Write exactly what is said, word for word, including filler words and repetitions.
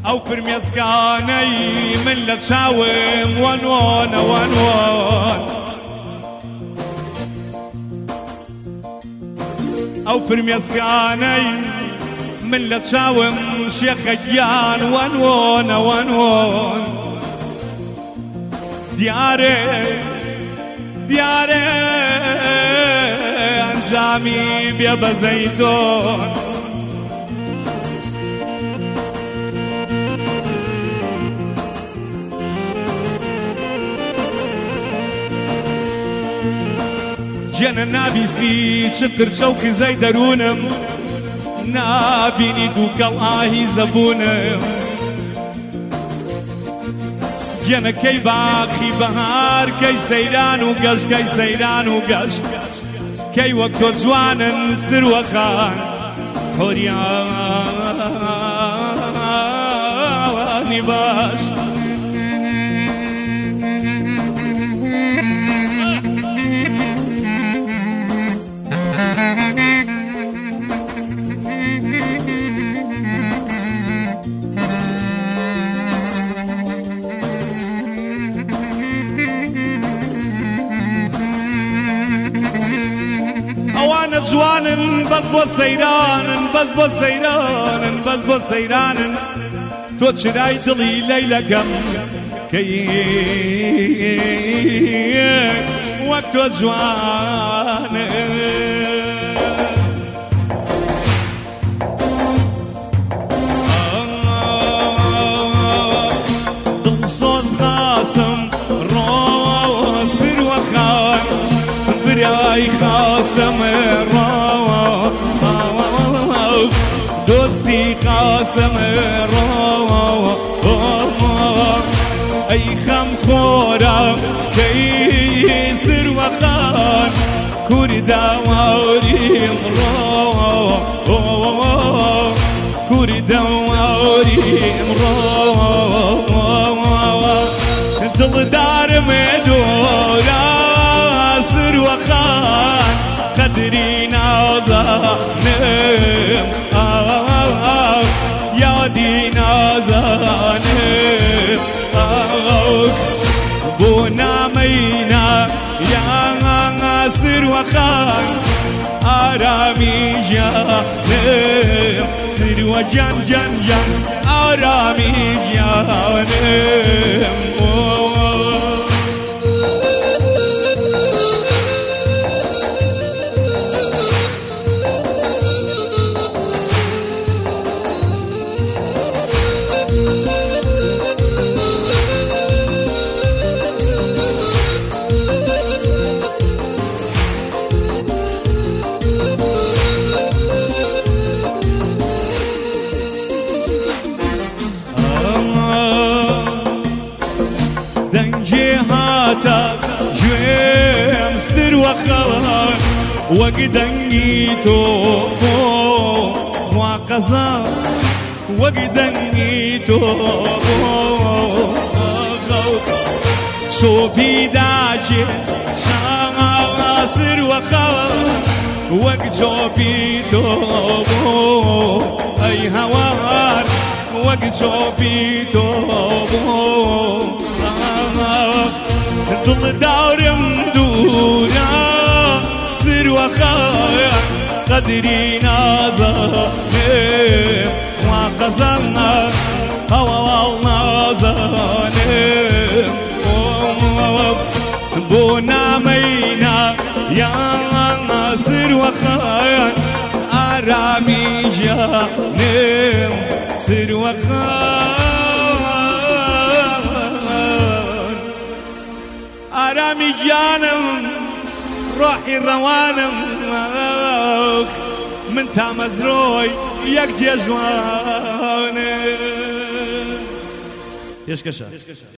ئەو فرمێسکانەی من لە چاوم وەنوۆنە وەنوۆن ئەو فرمێسکانەی من لە چاوم شێخەگیان وەنوۆنە وەنوۆن دیارێ دیارێ ئەنجامی بێ بەزەی تۆن گێنە نابیسی چتر چەوکزەی دەروونم نابینی دووکەڵ ئاهی زەبوونم گێنە کەی باخی بەهار کەی سەیران و گەشت کەی سەیران و گەشت کەی وەک تۆ جوانن سروەخان هۆریانی باش ئەوانە جوانن بەس بۆ سەیرانن بەس بۆ سەیرانن بەس بۆ سەیرانن تۆ چرای دڵی لەیلەکەم کەی وەک تۆ جوانن دڵسۆز خاسم ڕۆ سروەخان برای خاسم ڕۆ دۆستی خاسم ڕۆ ئەی خەم خۆرە کەی سروەخان کوری داواریم ڕۆ کوری داواریم ڕۆ دڵدارمێ دۆرە سروەخان قەدری نازانم یادی نازانم بۆ نامەینا یان سروەخان ئارامی ژیانم سروە جان جان جان ئارامی ژیانم گوێم سروەخان وەک دەنگی تۆ خوا قەزا وەک دەنگی تۆ چۆپی داچێ سروەخان وەک چۆپی تۆ ئەی هەوار وەک چۆپی تۆ دڵدارم دوورە سروەخان قەدری نازانم وا قەزەڵ هەواڵ نازانم بۆ نامەینا یان سروەخان ئارامی ژیانم سروەخان ئارامی گیانم ڕۆحی ڕەوانم من تامەزرۆی یەک جێژوانم پێشکەشە